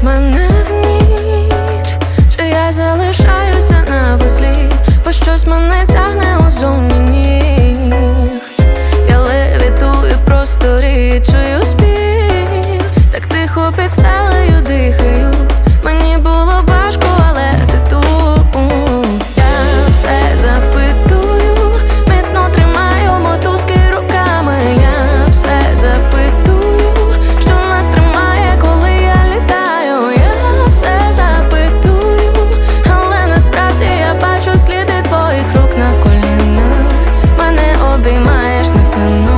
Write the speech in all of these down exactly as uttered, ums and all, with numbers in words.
мене в ніч, чи я залишаюся на вузлі, бо щось мене тягне у зоні ніг. Я левітую в просторі, чую спів, так тихо під стелею дихаю. Мені було важко, але ти тут. Я все запитую, міцно тримаю мотузки руками. Я все запитую, що нас тримає, коли я літаю. Я все запитую, але насправді я бачу сліди твоїх рук на колінах. Мене обіймаєш невпинно.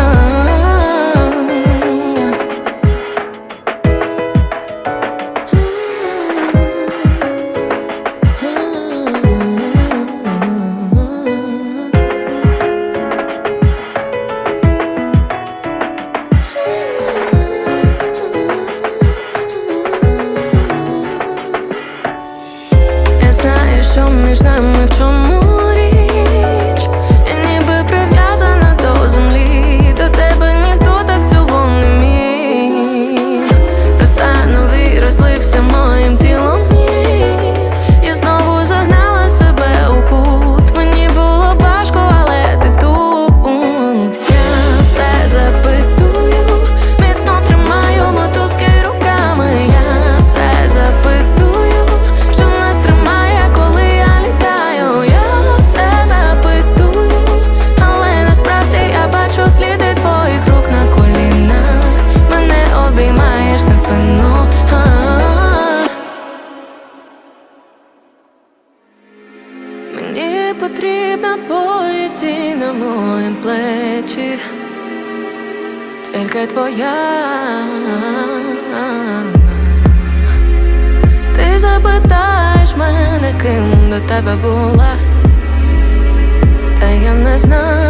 Я знаю, що між нами в чому річ. Я ніби прив'язана до землі, до тебе ніхто так цього не міг. Розтанув і розлився моїм тілом гнів. Я знову загнала себе у кут. Мені було важко, але ти тут. Я все запитую, міцно тримаю мотузки руками. Я все запитую, що нас тримає, коли я літаю. Я все запитую, але насправді я бачу сліди твоїх рук на колінах. Мене обіймаєш невпинно. Мені потрібна твоя тінь на моїм плечі, тільки твоя. Ти запитаєш мене, ким до тебе була, та я не знаю.